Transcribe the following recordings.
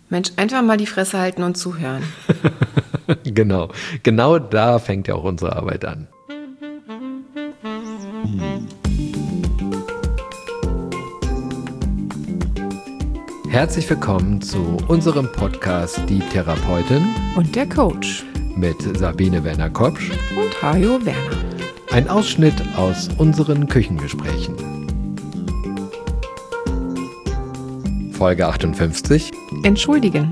Mensch, einfach mal die Fresse halten und zuhören. Genau da fängt ja auch unsere Arbeit an. Herzlich willkommen zu unserem Podcast Die Therapeutin Und der Coach. mit Sabine Werner-Kopsch Und Hajo Werner. Ein Ausschnitt aus unseren Küchengesprächen. Folge 58. Entschuldigen.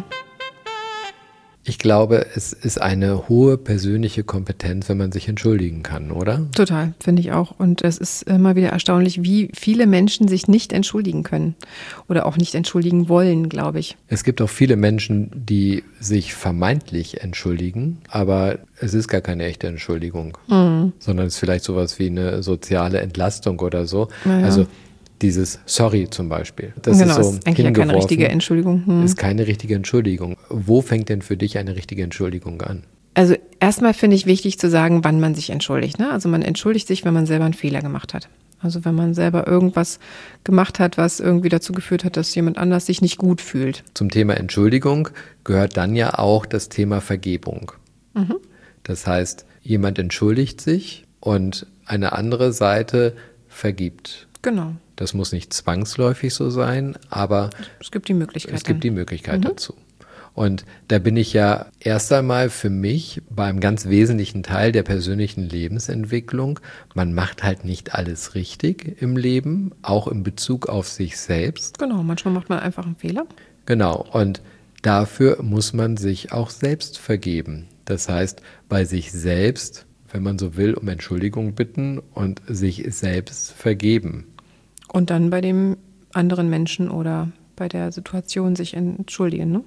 Ich glaube, es ist eine hohe persönliche Kompetenz, wenn man sich entschuldigen kann, oder? Total, finde ich auch. Und es ist immer wieder erstaunlich, wie viele Menschen sich nicht entschuldigen können. Oder auch nicht entschuldigen wollen, glaube ich. Es gibt auch viele Menschen, die sich vermeintlich entschuldigen, aber es ist gar keine echte Entschuldigung, sondern es ist vielleicht sowas wie eine soziale Entlastung oder so. Ja. Also dieses Sorry zum Beispiel. Das Genau, ist so ist eigentlich ja keine richtige Entschuldigung. Ist keine richtige Entschuldigung. Wo fängt denn für dich eine richtige Entschuldigung an? Also erstmal finde ich wichtig zu sagen, wann man sich entschuldigt. Ne? Also man entschuldigt sich, wenn man selber einen Fehler gemacht hat. Also wenn man selber irgendwas gemacht hat, was irgendwie dazu geführt hat, dass jemand anders sich nicht gut fühlt. Zum Thema Entschuldigung gehört dann ja auch das Thema Vergebung. Das heißt, jemand entschuldigt sich und eine andere Seite vergibt. Genau. Das muss nicht zwangsläufig so sein, aber Es gibt die Möglichkeit. es gibt die Möglichkeit dazu. Und da bin ich ja erst einmal für mich beim ganz wesentlichen Teil der persönlichen Lebensentwicklung. Man macht halt nicht alles richtig im Leben, auch in Bezug auf sich selbst. Genau, manchmal macht man einfach einen Fehler. Genau, und dafür muss man sich auch selbst vergeben. Das heißt, bei sich selbst, wenn man so will, um Entschuldigung bitten und sich selbst vergeben. Und dann bei dem anderen Menschen oder bei der Situation sich entschuldigen, ne?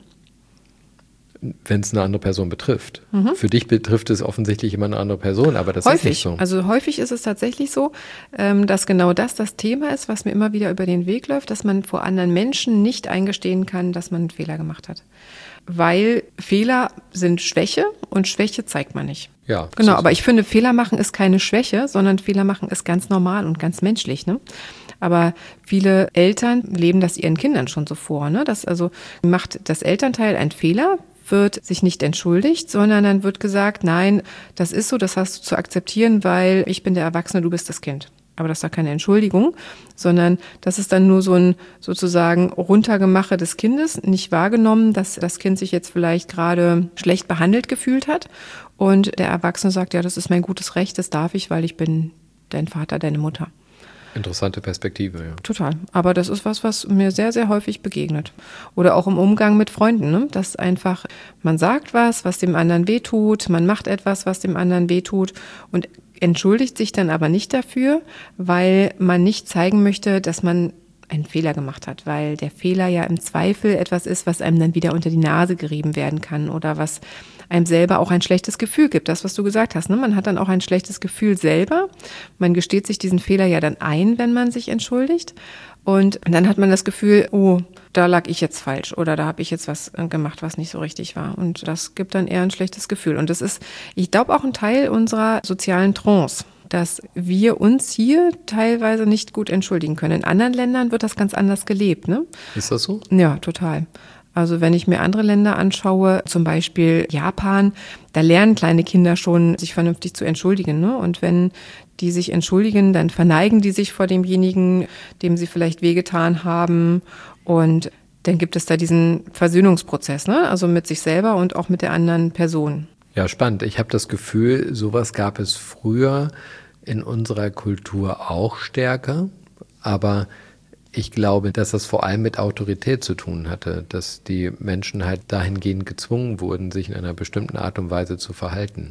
Wenn es eine andere Person betrifft. Für dich betrifft es offensichtlich immer eine andere Person, aber das ist nicht so. Also häufig ist es tatsächlich so, dass genau das Thema ist, was mir immer wieder über den Weg läuft, dass man vor anderen Menschen nicht eingestehen kann, dass man einen Fehler gemacht hat. Weil Fehler sind Schwäche und Schwäche zeigt man nicht. Ja, Genau, so aber ich finde, Fehler machen ist keine Schwäche, sondern Fehler machen ist ganz normal und ganz menschlich, ne? Aber viele Eltern leben das ihren Kindern schon so vor, ne? Das also macht das Elternteil einen Fehler, wird sich nicht entschuldigt, sondern dann wird gesagt, nein, das ist so, das hast du zu akzeptieren, weil ich bin der Erwachsene, du bist das Kind. Aber das ist doch keine Entschuldigung, sondern das ist dann nur so ein sozusagen Runtergemache des Kindes, nicht wahrgenommen, dass das Kind sich jetzt vielleicht gerade schlecht behandelt gefühlt hat. Und der Erwachsene sagt, ja, das ist mein gutes Recht, das darf ich, weil ich bin dein Vater, deine Mutter. Interessante Perspektive, ja. Total. Aber das ist was mir sehr, sehr häufig begegnet. Oder auch im Umgang mit Freunden, ne? Dass einfach, man sagt was dem anderen wehtut, man macht etwas, was dem anderen wehtut und entschuldigt sich dann aber nicht dafür, weil man nicht zeigen möchte, dass man einen Fehler gemacht hat, weil der Fehler ja im Zweifel etwas ist, was einem dann wieder unter die Nase gerieben werden kann oder was einem selber auch ein schlechtes Gefühl gibt. Das, was du gesagt hast, ne? Man hat dann auch ein schlechtes Gefühl selber. Man gesteht sich diesen Fehler ja dann ein, wenn man sich entschuldigt. Und dann hat man das Gefühl, oh, da lag ich jetzt falsch oder da habe ich jetzt was gemacht, was nicht so richtig war. Und das gibt dann eher ein schlechtes Gefühl. Und das ist, ich glaube, auch ein Teil unserer sozialen Trance, dass wir uns hier teilweise nicht gut entschuldigen können. In anderen Ländern wird das ganz anders gelebt, ne? Ist das so? Ja, total. Also wenn ich mir andere Länder anschaue, zum Beispiel Japan, da lernen kleine Kinder schon, sich vernünftig zu entschuldigen, ne? Und wenn die sich entschuldigen, dann verneigen die sich vor demjenigen, dem sie vielleicht wehgetan haben. Und dann gibt es da diesen Versöhnungsprozess, ne? Also mit sich selber und auch mit der anderen Person. Ja, spannend. Ich habe das Gefühl, sowas gab es früher in unserer Kultur auch stärker, aber ich glaube, dass das vor allem mit Autorität zu tun hatte, dass die Menschen halt dahingehend gezwungen wurden, sich in einer bestimmten Art und Weise zu verhalten.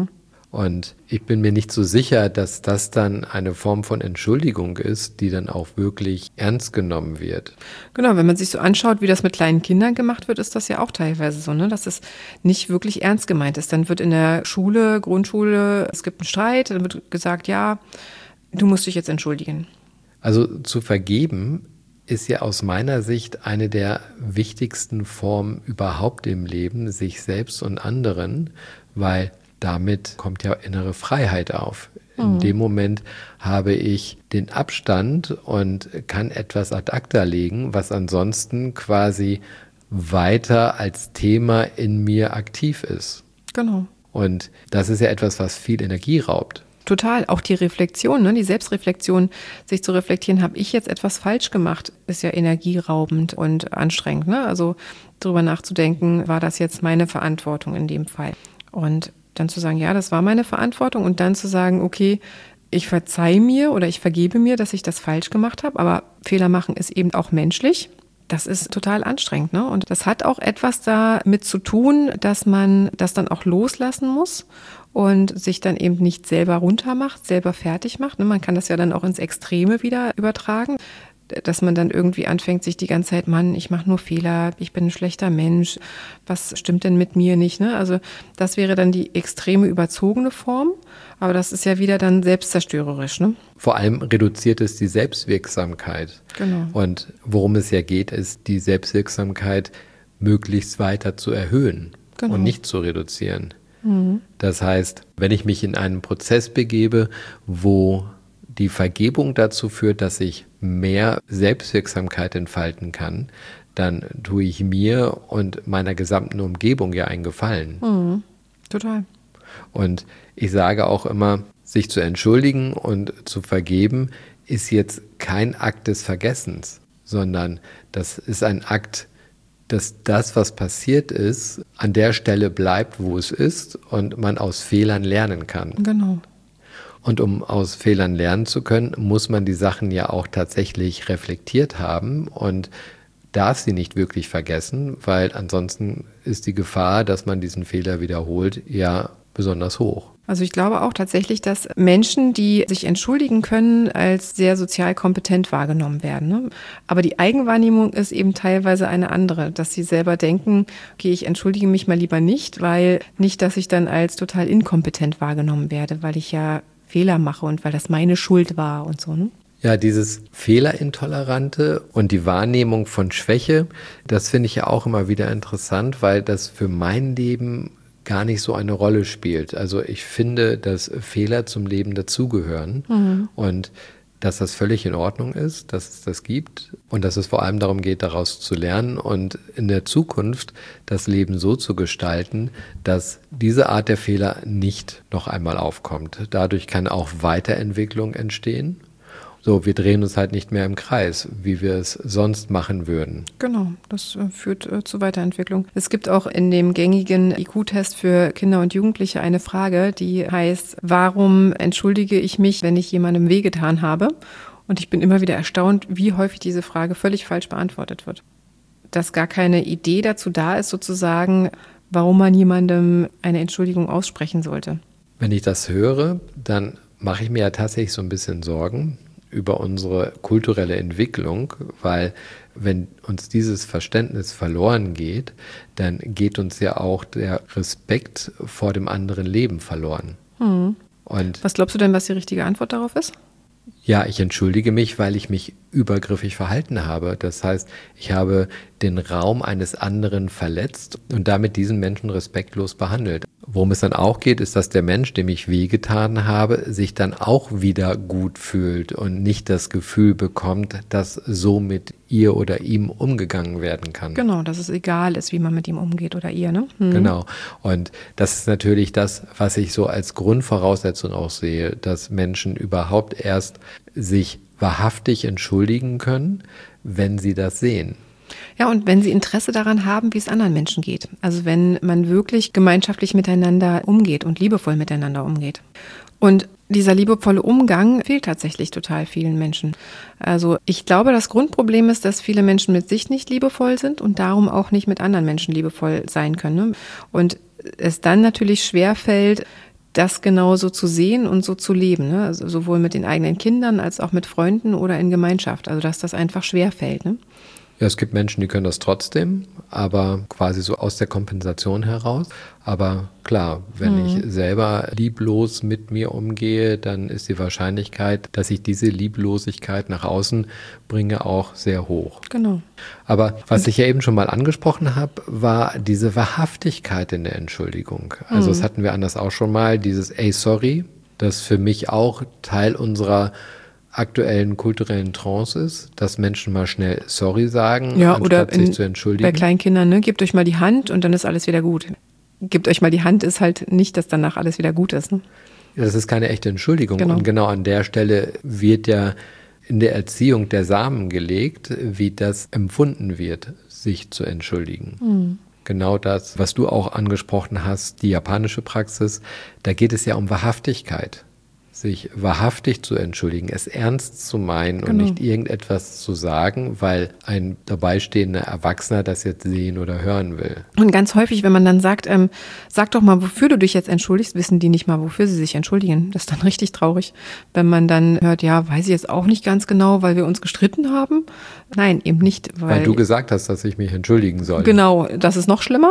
Und ich bin mir nicht so sicher, dass das dann eine Form von Entschuldigung ist, die dann auch wirklich ernst genommen wird. Genau, wenn man sich so anschaut, wie das mit kleinen Kindern gemacht wird, ist das ja auch teilweise so, ne, dass es nicht wirklich ernst gemeint ist. Dann wird in der Schule, Grundschule, es gibt einen Streit, dann wird gesagt, ja, du musst dich jetzt entschuldigen. Also zu vergeben ist ja aus meiner Sicht eine der wichtigsten Formen überhaupt im Leben, sich selbst und anderen, weil damit kommt ja innere Freiheit auf. In dem Moment habe ich den Abstand und kann etwas ad acta legen, was ansonsten quasi weiter als Thema in mir aktiv ist. Genau. Und das ist ja etwas, was viel Energie raubt. Total. Auch die Reflexion, ne? Die Selbstreflexion, sich zu reflektieren, habe ich jetzt etwas falsch gemacht, ist ja energieraubend und anstrengend. Ne? Also darüber nachzudenken, war das jetzt meine Verantwortung in dem Fall? Und dann zu sagen, ja, das war meine Verantwortung und dann zu sagen, okay, ich verzeihe mir oder ich vergebe mir, dass ich das falsch gemacht habe, aber Fehler machen ist eben auch menschlich. Das ist total anstrengend, ne? Und das hat auch etwas damit zu tun, dass man das dann auch loslassen muss und sich dann eben nicht selber runtermacht, selber fertig macht. Ne? Man kann das ja dann auch ins Extreme wieder übertragen, dass man dann irgendwie anfängt, sich die ganze Zeit, Mann, ich mache nur Fehler, ich bin ein schlechter Mensch, was stimmt denn mit mir nicht? Ne? Also das wäre dann die extreme überzogene Form, aber das ist ja wieder dann selbstzerstörerisch. Ne? Vor allem reduziert es die Selbstwirksamkeit. Genau. Und worum es ja geht, ist die Selbstwirksamkeit möglichst weiter zu erhöhen und nicht zu reduzieren. Das heißt, wenn ich mich in einen Prozess begebe, wo die Vergebung dazu führt, dass ich mehr Selbstwirksamkeit entfalten kann, dann tue ich mir und meiner gesamten Umgebung ja einen Gefallen. Total. Und ich sage auch immer, sich zu entschuldigen und zu vergeben, ist jetzt kein Akt des Vergessens, sondern das ist ein Akt, dass das, was passiert ist, an der Stelle bleibt, wo es ist und man aus Fehlern lernen kann. Genau. Und um aus Fehlern lernen zu können, muss man die Sachen ja auch tatsächlich reflektiert haben und darf sie nicht wirklich vergessen, weil ansonsten ist die Gefahr, dass man diesen Fehler wiederholt, ja besonders hoch. Also ich glaube auch tatsächlich, dass Menschen, die sich entschuldigen können, als sehr sozial kompetent wahrgenommen werden. Ne? Aber die Eigenwahrnehmung ist eben teilweise eine andere, dass sie selber denken, okay, ich entschuldige mich mal lieber nicht, weil nicht, dass ich dann als total inkompetent wahrgenommen werde, weil ich ja Fehler mache und weil das meine Schuld war und so. Ne? Ja, dieses Fehlerintolerante und die Wahrnehmung von Schwäche, das finde ich ja auch immer wieder interessant, weil das für mein Leben gar nicht so eine Rolle spielt. Also ich finde, dass Fehler zum Leben dazugehören und dass das völlig in Ordnung ist, dass es das gibt und dass es vor allem darum geht, daraus zu lernen und in der Zukunft das Leben so zu gestalten, dass diese Art der Fehler nicht noch einmal aufkommt. Dadurch kann auch Weiterentwicklung entstehen. So, wir drehen uns halt nicht mehr im Kreis, wie wir es sonst machen würden. Genau, das führt zu Weiterentwicklung. Es gibt auch in dem gängigen IQ-Test für Kinder und Jugendliche eine Frage, die heißt, warum entschuldige ich mich, wenn ich jemandem wehgetan habe? Und ich bin immer wieder erstaunt, wie häufig diese Frage völlig falsch beantwortet wird. Dass gar keine Idee dazu da ist, sozusagen, warum man jemandem eine Entschuldigung aussprechen sollte. Wenn ich das höre, dann mache ich mir ja tatsächlich so ein bisschen Sorgen über unsere kulturelle Entwicklung, weil wenn uns dieses Verständnis verloren geht, dann geht uns ja auch der Respekt vor dem anderen Leben verloren. Und was glaubst du denn, was die richtige Antwort darauf ist? Ja, ich entschuldige mich, weil ich mich übergriffig verhalten habe. Das heißt, ich habe den Raum eines anderen verletzt und damit diesen Menschen respektlos behandelt. Worum es dann auch geht, ist, dass der Mensch, dem ich wehgetan habe, sich dann auch wieder gut fühlt und nicht das Gefühl bekommt, dass so mit ihr oder ihm umgegangen werden kann. Genau, dass es egal ist, wie man mit ihm umgeht oder ihr, ne? Genau. Und das ist natürlich das, was ich so als Grundvoraussetzung auch sehe, dass Menschen überhaupt erst sich wahrhaftig entschuldigen können, wenn sie das sehen. Ja, und wenn sie Interesse daran haben, wie es anderen Menschen geht. Also wenn man wirklich gemeinschaftlich miteinander umgeht und liebevoll miteinander umgeht. Und dieser liebevolle Umgang fehlt tatsächlich total vielen Menschen. Also ich glaube, das Grundproblem ist, dass viele Menschen mit sich nicht liebevoll sind und darum auch nicht mit anderen Menschen liebevoll sein können. Und es dann natürlich schwerfällt, das genauso zu sehen und so zu leben. Ne? Also sowohl mit den eigenen Kindern als auch mit Freunden oder in Gemeinschaft. Also dass das einfach schwerfällt. Ne? Ja, es gibt Menschen, die können das trotzdem, aber quasi so aus der Kompensation heraus. Aber klar, wenn ich selber lieblos mit mir umgehe, dann ist die Wahrscheinlichkeit, dass ich diese Lieblosigkeit nach außen bringe, auch sehr hoch. Genau. Aber was ich ja eben schon mal angesprochen habe, war diese Wahrhaftigkeit in der Entschuldigung. Also das hatten wir anders auch schon mal, dieses "Ey, sorry", das für mich auch Teil unserer aktuellen kulturellen Trance ist, dass Menschen mal schnell sorry sagen, Ja, anstatt oder sich zu entschuldigen. Bei Kleinkindern, ne, gebt euch mal die Hand und dann ist alles wieder gut. Gebt euch mal die Hand ist halt nicht, dass danach alles wieder gut ist. Ne? Das ist keine echte Entschuldigung. Genau. Und genau an der Stelle wird ja in der Erziehung der Samen gelegt, wie das empfunden wird, sich zu entschuldigen. Genau das, was du auch angesprochen hast, die japanische Praxis, da geht es ja um Wahrhaftigkeit. Sich wahrhaftig zu entschuldigen, es ernst zu meinen und nicht irgendetwas zu sagen, weil ein dabeistehender Erwachsener das jetzt sehen oder hören will. Und ganz häufig, wenn man dann sagt, sag doch mal, wofür du dich jetzt entschuldigst, wissen die nicht mal, wofür sie sich entschuldigen. Das ist dann richtig traurig, wenn man dann hört, ja, weiß ich jetzt auch nicht ganz genau, weil wir uns gestritten haben. Nein, eben nicht. Weil du gesagt hast, dass ich mich entschuldigen soll. Genau, das ist noch schlimmer.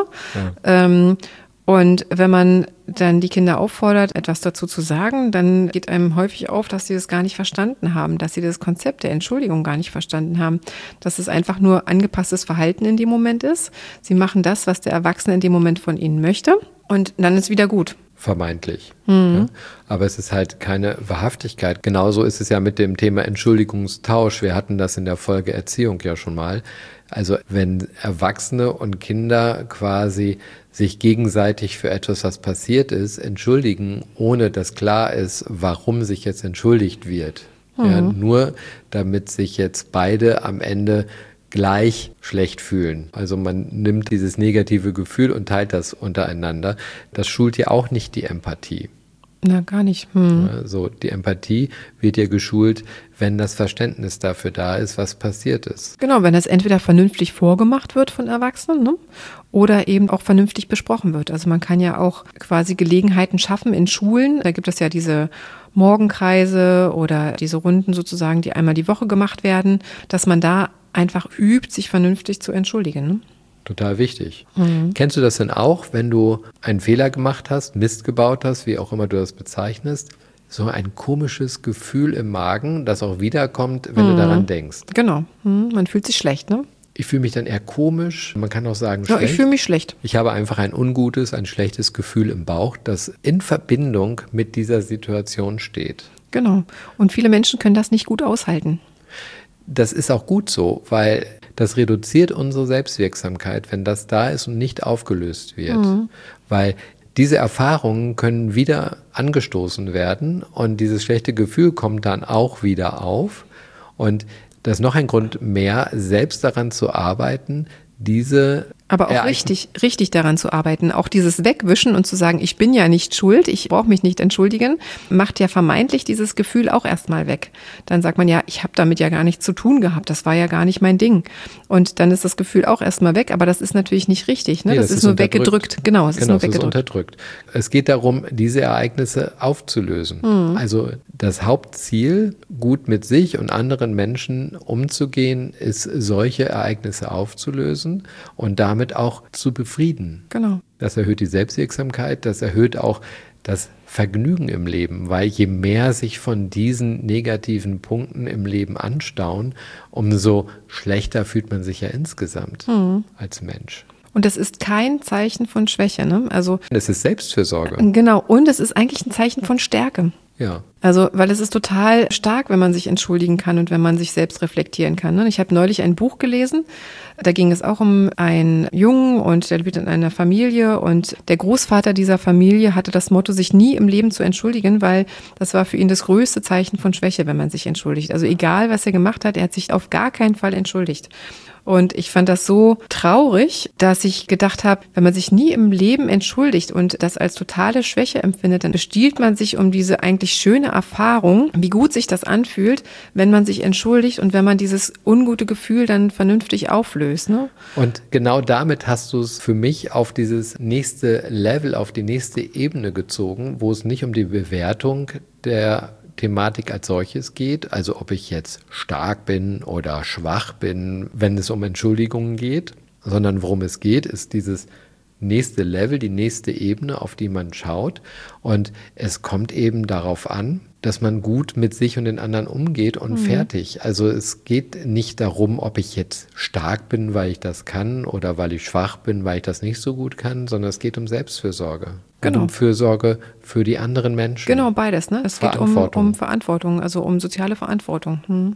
Ja. Und wenn man dann die Kinder auffordert, etwas dazu zu sagen, dann geht einem häufig auf, dass sie das gar nicht verstanden haben, dass sie das Konzept der Entschuldigung gar nicht verstanden haben, dass es einfach nur angepasstes Verhalten in dem Moment ist. Sie machen das, was der Erwachsene in dem Moment von ihnen möchte und dann ist wieder gut. Vermeintlich. Ja. Aber es ist halt keine Wahrhaftigkeit. Genauso ist es ja mit dem Thema Entschuldigungstausch. Wir hatten das in der Folge Erziehung ja schon mal. Also wenn Erwachsene und Kinder quasi sich gegenseitig für etwas, was passiert ist, entschuldigen, ohne dass klar ist, warum sich jetzt entschuldigt wird. Ja, nur damit sich jetzt beide am Ende gleich schlecht fühlen. Also man nimmt dieses negative Gefühl und teilt das untereinander. Das schult ja auch nicht die Empathie. Na, gar nicht. Also die Empathie wird ja geschult, wenn das Verständnis dafür da ist, was passiert ist. Genau, wenn das entweder vernünftig vorgemacht wird von Erwachsenen, ne, oder eben auch vernünftig besprochen wird. Also man kann ja auch quasi Gelegenheiten schaffen in Schulen. Da gibt es ja diese Morgenkreise oder diese Runden sozusagen, die einmal die Woche gemacht werden, dass man da einfach übt, sich vernünftig zu entschuldigen. Ne? Total wichtig. Kennst du das denn auch, wenn du einen Fehler gemacht hast, Mist gebaut hast, wie auch immer du das bezeichnest, so ein komisches Gefühl im Magen, das auch wiederkommt, wenn du daran denkst? Genau, man fühlt sich schlecht, ne? Ich fühle mich dann eher komisch, man kann auch sagen schlecht. Ja, ich fühle mich schlecht. Ich habe einfach ein ungutes, ein schlechtes Gefühl im Bauch, das in Verbindung mit dieser Situation steht. Genau, und viele Menschen können das nicht gut aushalten. Das ist auch gut so, weil das reduziert unsere Selbstwirksamkeit, wenn das da ist und nicht aufgelöst wird. Weil diese Erfahrungen können wieder angestoßen werden und dieses schlechte Gefühl kommt dann auch wieder auf. Und das ist noch ein Grund mehr, selbst daran zu arbeiten, diese aber auch richtig daran zu arbeiten. Auch dieses Wegwischen und zu sagen, ich bin ja nicht schuld, ich brauche mich nicht entschuldigen, macht ja vermeintlich dieses Gefühl auch erstmal weg. Dann sagt man ja, ich habe damit ja gar nichts zu tun gehabt, das war ja gar nicht mein Ding. Und dann ist das Gefühl auch erstmal weg, aber das ist natürlich nicht richtig. Ne? Nee, das ist nur weggedrückt. Genau, es ist nur weggedrückt. Unterdrückt. Es geht darum, diese Ereignisse aufzulösen. Also das Hauptziel, gut mit sich und anderen Menschen umzugehen, ist, solche Ereignisse aufzulösen und damit auch zu befrieden. Genau. Das erhöht die Selbstwirksamkeit, das erhöht auch das Vergnügen im Leben, weil je mehr sich von diesen negativen Punkten im Leben anstauen, umso schlechter fühlt man sich ja insgesamt als Mensch. Und das ist kein Zeichen von Schwäche, ne? Also es ist Selbstfürsorge. Genau, und es ist eigentlich ein Zeichen von Stärke. Ja. Also, weil es ist total stark, wenn man sich entschuldigen kann und wenn man sich selbst reflektieren kann. Ne? Ich habe neulich ein Buch gelesen, da ging es auch um einen Jungen und der lebt in einer Familie und der Großvater dieser Familie hatte das Motto, sich nie im Leben zu entschuldigen, weil das war für ihn das größte Zeichen von Schwäche, wenn man sich entschuldigt. Also egal, was er gemacht hat, er hat sich auf gar keinen Fall entschuldigt. Und ich fand das so traurig, dass ich gedacht habe, wenn man sich nie im Leben entschuldigt und das als totale Schwäche empfindet, dann bestiehlt man sich um diese eigentlich schöne Erfahrung, wie gut sich das anfühlt, wenn man sich entschuldigt und wenn man dieses ungute Gefühl dann vernünftig auflöst. Ne? Und genau damit hast du es für mich auf dieses nächste Level, auf die nächste Ebene gezogen, wo es nicht um die Bewertung der Thematik als solches geht, also ob ich jetzt stark bin oder schwach bin, wenn es um Entschuldigungen geht, sondern worum es geht, ist dieses nächste Level, die nächste Ebene, auf die man schaut. Und es kommt eben darauf an, dass man gut mit sich und den anderen umgeht und fertig. Also es geht nicht darum, ob ich jetzt stark bin, weil ich das kann oder weil ich schwach bin, weil ich das nicht so gut kann, sondern es geht um Selbstfürsorge. Genau. Um Fürsorge für die anderen Menschen. Genau, beides. Ne? Es geht um Verantwortung, also um soziale Verantwortung.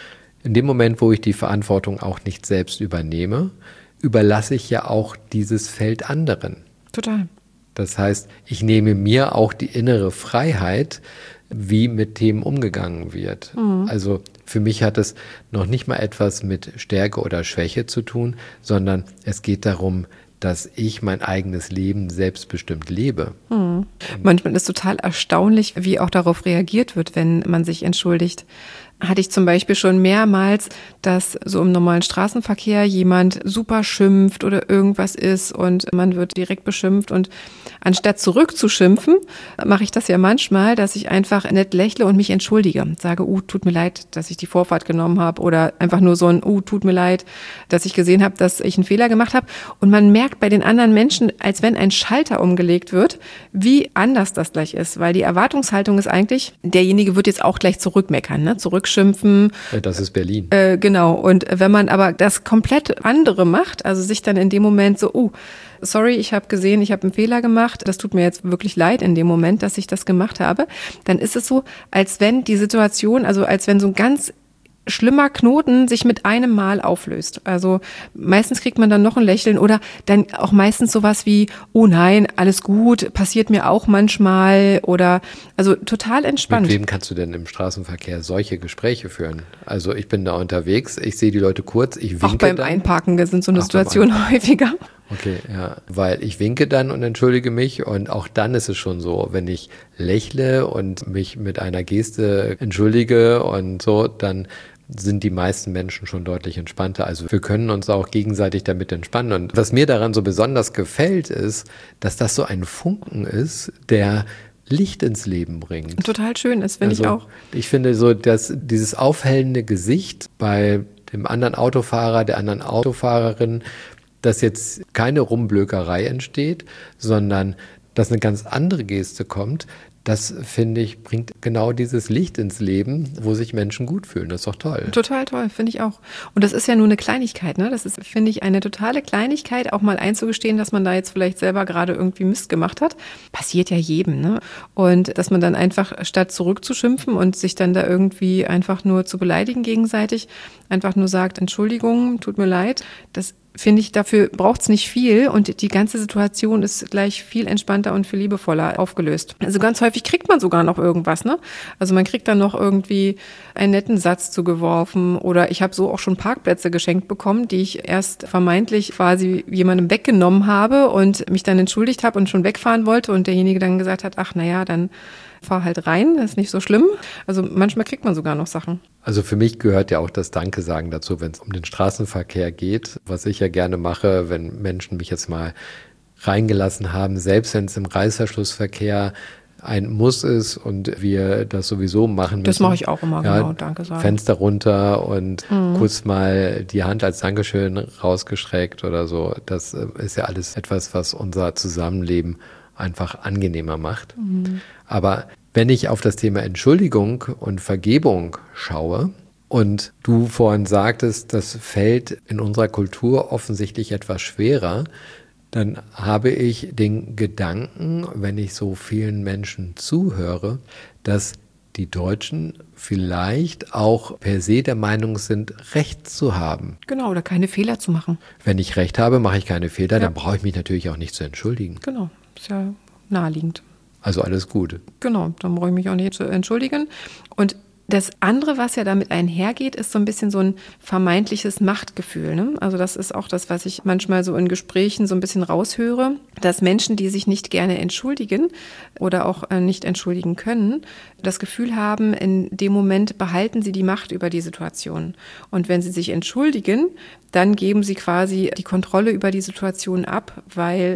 In dem Moment, wo ich die Verantwortung auch nicht selbst übernehme, überlasse ich ja auch dieses Feld anderen. Total. Das heißt, ich nehme mir auch die innere Freiheit, wie mit Themen umgegangen wird. Also für mich hat es noch nicht mal etwas mit Stärke oder Schwäche zu tun, sondern es geht darum, dass ich mein eigenes Leben selbstbestimmt lebe. Manchmal ist es total erstaunlich, wie auch darauf reagiert wird, wenn man sich entschuldigt. Hatte ich zum Beispiel schon mehrmals, dass so im normalen Straßenverkehr jemand super schimpft oder irgendwas ist und man wird direkt beschimpft und anstatt zurückzuschimpfen, mache ich das ja manchmal, dass ich einfach nett lächle und mich entschuldige. Sage, tut mir leid, dass ich die Vorfahrt genommen habe oder einfach nur so ein, tut mir leid, dass ich gesehen habe, dass ich einen Fehler gemacht habe. Und man merkt bei den anderen Menschen, als wenn ein Schalter umgelegt wird, wie anders das gleich ist, weil die Erwartungshaltung ist eigentlich, derjenige wird jetzt auch gleich zurückmeckern, ne? Zurückschimpfen. Das ist Berlin. Genau. Und wenn man aber das komplett andere macht, also sich dann in dem Moment so, sorry, ich habe gesehen, ich habe einen Fehler gemacht, das tut mir jetzt wirklich leid in dem Moment, dass ich das gemacht habe, dann ist es so, als wenn die Situation, also als wenn so ein ganz schlimmer Knoten sich mit einem Mal auflöst. Also meistens kriegt man dann noch ein Lächeln oder dann auch meistens sowas wie, oh nein, alles gut, passiert mir auch manchmal oder also total entspannt. Mit wem kannst du denn im Straßenverkehr solche Gespräche führen? Also ich bin da unterwegs, ich sehe die Leute kurz, ich winke auch beim dann. Einparken sind so eine Situation häufiger. Okay, ja, weil ich winke dann und entschuldige mich und auch dann ist es schon so, wenn ich lächle und mich mit einer Geste entschuldige und so, dann sind die meisten Menschen schon deutlich entspannter. Also wir können uns auch gegenseitig damit entspannen. Und was mir daran so besonders gefällt, ist, dass das so ein Funken ist, der Licht ins Leben bringt. Total schön ist, finde ich auch. Ich finde so, dass dieses aufhellende Gesicht bei dem anderen Autofahrer, der anderen Autofahrerin, dass jetzt keine Rumblökerei entsteht, sondern dass eine ganz andere Geste kommt, das, finde ich, bringt genau dieses Licht ins Leben, wo sich Menschen gut fühlen. Das ist doch toll. Total toll, finde ich auch. Und das ist ja nur eine Kleinigkeit, ne? Das ist, finde ich, eine totale Kleinigkeit, auch mal einzugestehen, dass man da jetzt vielleicht selber gerade irgendwie Mist gemacht hat. Passiert ja jedem, ne? Und dass man dann einfach, statt zurückzuschimpfen und sich dann da irgendwie einfach nur zu beleidigen gegenseitig, einfach nur sagt, Entschuldigung, tut mir leid, das finde ich, dafür braucht es nicht viel und die ganze Situation ist gleich viel entspannter und viel liebevoller aufgelöst. Also ganz häufig kriegt man sogar noch irgendwas, ne? Also man kriegt dann noch irgendwie einen netten Satz zugeworfen oder ich habe so auch schon Parkplätze geschenkt bekommen, die ich erst vermeintlich quasi jemandem weggenommen habe und mich dann entschuldigt habe und schon wegfahren wollte und derjenige dann gesagt hat, ach naja, dann fahr halt rein, das ist nicht so schlimm. Also manchmal kriegt man sogar noch Sachen. Also für mich gehört ja auch das Danke sagen dazu, wenn es um den Straßenverkehr geht, was ich ja gerne mache, wenn Menschen mich jetzt mal reingelassen haben, selbst wenn es im Reißverschlussverkehr ein Muss ist und wir das sowieso machen müssen. Das mache ich auch immer, genau, Danke sagen. Fenster runter und kurz mal die Hand als Dankeschön rausgestreckt oder so. Das ist ja alles etwas, was unser Zusammenleben einfach angenehmer macht. Aber wenn ich auf das Thema Entschuldigung und Vergebung schaue und du vorhin sagtest, das fällt in unserer Kultur offensichtlich etwas schwerer, dann habe ich den Gedanken, wenn ich so vielen Menschen zuhöre, dass die Deutschen vielleicht auch per se der Meinung sind, Recht zu haben. Genau, oder keine Fehler zu machen. Wenn ich Recht habe, mache ich keine Fehler, dann brauche ich mich natürlich auch nicht zu entschuldigen. Genau, ist ja naheliegend. Also alles gut. Genau, dann brauche ich mich auch nicht zu entschuldigen. Und das andere, was ja damit einhergeht, ist so ein bisschen so ein vermeintliches Machtgefühl, ne? Also das ist auch das, was ich manchmal so in Gesprächen so ein bisschen raushöre, dass Menschen, die sich nicht gerne entschuldigen oder auch nicht entschuldigen können, das Gefühl haben, in dem Moment behalten sie die Macht über die Situation. Und wenn sie sich entschuldigen, dann geben sie quasi die Kontrolle über die Situation ab, weil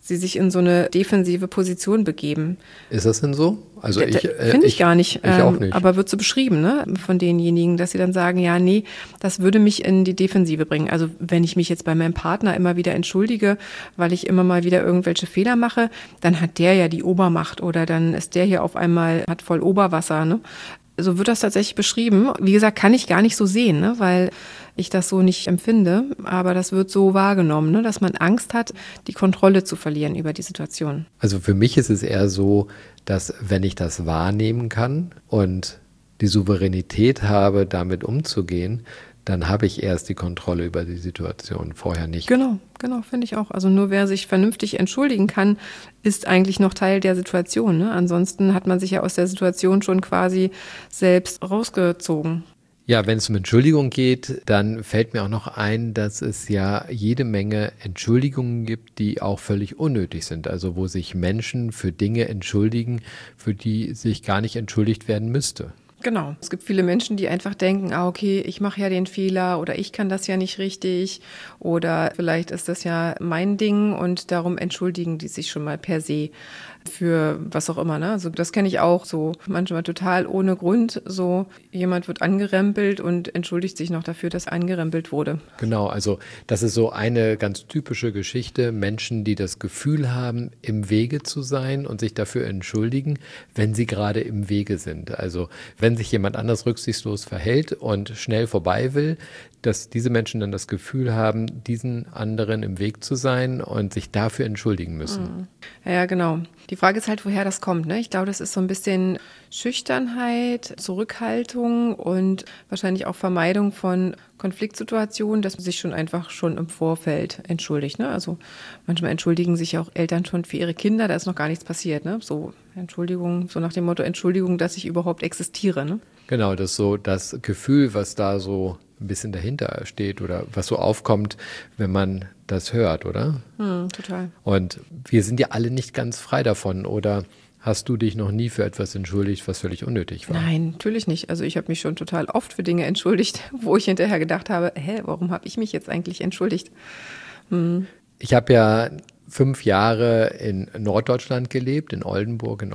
sie sich in so eine defensive Position begeben. Ist das denn so? Also finde ich gar nicht. Ich auch nicht. Aber wird so beschrieben, ne, von denjenigen, dass sie dann sagen, ja, nee, das würde mich in die Defensive bringen. Also wenn ich mich jetzt bei meinem Partner immer wieder entschuldige, weil ich immer mal wieder irgendwelche Fehler mache, dann hat der ja die Obermacht oder dann ist der hier auf einmal, hat voll Oberwasser, ne? So wird das tatsächlich beschrieben. Wie gesagt, kann ich gar nicht so sehen, ne, weil ich das so nicht empfinde, aber das wird so wahrgenommen, ne, dass man Angst hat, die Kontrolle zu verlieren über die Situation. Also für mich ist es eher so, dass wenn ich das wahrnehmen kann und die Souveränität habe, damit umzugehen, dann habe ich erst die Kontrolle über die Situation, vorher nicht. Genau, finde ich auch. Also nur wer sich vernünftig entschuldigen kann, ist eigentlich noch Teil der Situation, ne? Ansonsten hat man sich ja aus der Situation schon quasi selbst rausgezogen. Ja, wenn es um Entschuldigung geht, dann fällt mir auch noch ein, dass es ja jede Menge Entschuldigungen gibt, die auch völlig unnötig sind. Also wo sich Menschen für Dinge entschuldigen, für die sich gar nicht entschuldigt werden müsste. Genau. Es gibt viele Menschen, die einfach denken, okay, ich mache ja den Fehler oder ich kann das ja nicht richtig oder vielleicht ist das ja mein Ding und darum entschuldigen die sich schon mal per se für was auch immer, ne? Also das kenne ich auch so manchmal total ohne Grund, so jemand wird angerempelt und entschuldigt sich noch dafür, dass angerempelt wurde. Genau, also das ist so eine ganz typische Geschichte, Menschen, die das Gefühl haben, im Wege zu sein und sich dafür entschuldigen, wenn sie gerade im Wege sind. Also wenn sich jemand anders rücksichtslos verhält und schnell vorbei will, dass diese Menschen dann das Gefühl haben, diesen anderen im Weg zu sein und sich dafür entschuldigen müssen. Ja, genau. Die Frage ist halt, woher das kommt, ne? Ich glaube, das ist so ein bisschen Schüchternheit, Zurückhaltung und wahrscheinlich auch Vermeidung von Konfliktsituationen, dass man sich schon im Vorfeld entschuldigt, ne? Also manchmal entschuldigen sich auch Eltern schon für ihre Kinder, da ist noch gar nichts passiert, ne? So Entschuldigung, so nach dem Motto Entschuldigung, dass ich überhaupt existiere, ne? Genau, das ist so das Gefühl, was da so ein bisschen dahinter steht oder was so aufkommt, wenn man das hört, oder? Total. Und wir sind ja alle nicht ganz frei davon, oder hast du dich noch nie für etwas entschuldigt, was völlig unnötig war? Nein, natürlich nicht. Also ich habe mich schon total oft für Dinge entschuldigt, wo ich hinterher gedacht habe, warum habe ich mich jetzt eigentlich entschuldigt? Ich habe ja 5 Jahre in Norddeutschland gelebt, in Oldenburg,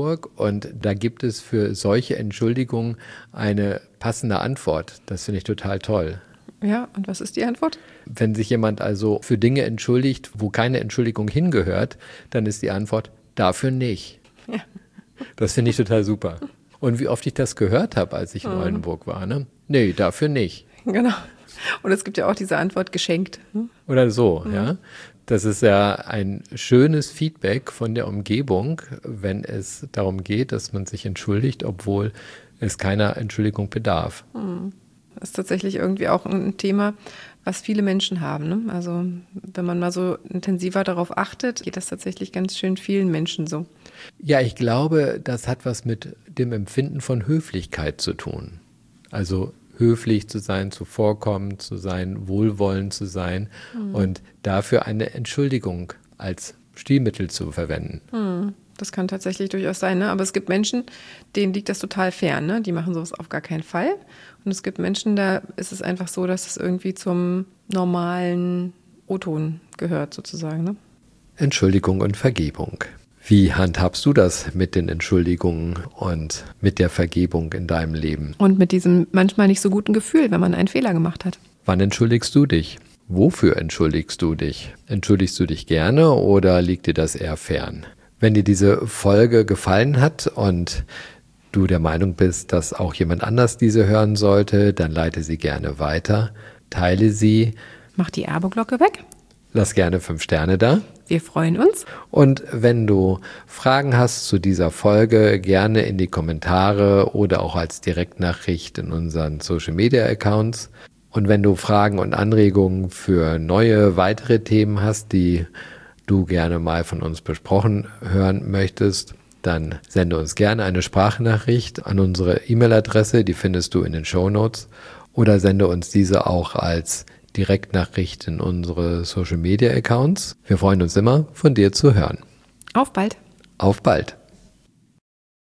und da gibt es für solche Entschuldigungen eine passende Antwort. Das finde ich total toll. Ja, und was ist die Antwort? Wenn sich jemand also für Dinge entschuldigt, wo keine Entschuldigung hingehört, dann ist die Antwort, dafür nicht. Ja. Das finde ich total super. Und wie oft ich das gehört habe, als ich in Oldenburg war, ne? Nee, dafür nicht. Genau. Und es gibt ja auch diese Antwort geschenkt. Oder so, ja. Das ist ja ein schönes Feedback von der Umgebung, wenn es darum geht, dass man sich entschuldigt, obwohl es keiner Entschuldigung bedarf. Das ist tatsächlich irgendwie auch ein Thema, was viele Menschen haben, ne? Also wenn man mal so intensiver darauf achtet, geht das tatsächlich ganz schön vielen Menschen so. Ja, ich glaube, das hat was mit dem Empfinden von Höflichkeit zu tun. Also höflich zu sein, zuvorkommend zu sein, wohlwollend zu sein und dafür eine Entschuldigung als Stilmittel zu verwenden. Das kann tatsächlich durchaus sein, ne? Aber es gibt Menschen, denen liegt das total fern, ne? Die machen sowas auf gar keinen Fall. Und es gibt Menschen, da ist es einfach so, dass es irgendwie zum normalen O-Ton gehört sozusagen, ne? Entschuldigung und Vergebung. Wie handhabst du das mit den Entschuldigungen und mit der Vergebung in deinem Leben? Und mit diesem manchmal nicht so guten Gefühl, wenn man einen Fehler gemacht hat. Wann entschuldigst du dich? Wofür entschuldigst du dich? Entschuldigst du dich gerne oder liegt dir das eher fern? Wenn dir diese Folge gefallen hat und du der Meinung bist, dass auch jemand anders diese hören sollte, dann leite sie gerne weiter, teile sie. Mach die Abo-Glocke weg. Lass gerne 5 Sterne da. Wir freuen uns. Und wenn du Fragen hast zu dieser Folge, gerne in die Kommentare oder auch als Direktnachricht in unseren Social-Media-Accounts. Und wenn du Fragen und Anregungen für neue, weitere Themen hast, die du gerne mal von uns besprochen hören möchtest, dann sende uns gerne eine Sprachnachricht an unsere E-Mail-Adresse, die findest du in den Shownotes, oder sende uns diese auch als Direktnachricht in unsere Social-Media-Accounts. Wir freuen uns immer, von dir zu hören. Auf bald. Auf bald.